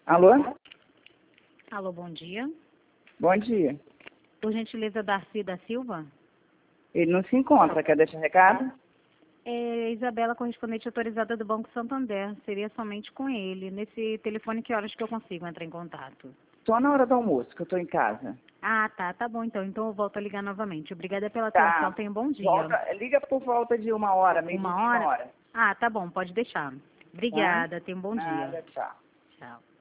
Alô? Alô, bom dia. Bom dia. Por gentileza, Darcy da Silva? Ele não se encontra, quer deixar recado? É Isabela, correspondente autorizada do Banco Santander. Seria somente com ele. Nesse telefone, que horas que eu consigo entrar em contato? Só na hora do almoço, que eu estou em casa. Ah, tá. Tá bom, então. Então eu volto a ligar novamente. Obrigada pela Tá. atenção. Tenha um bom dia. Liga por volta de 1 hora, meio Uma dia, 1 hora? hora. Ah, tá bom. Pode deixar. Tá? Obrigada. Tenha um bom dia. Nada, tchau. Tchau.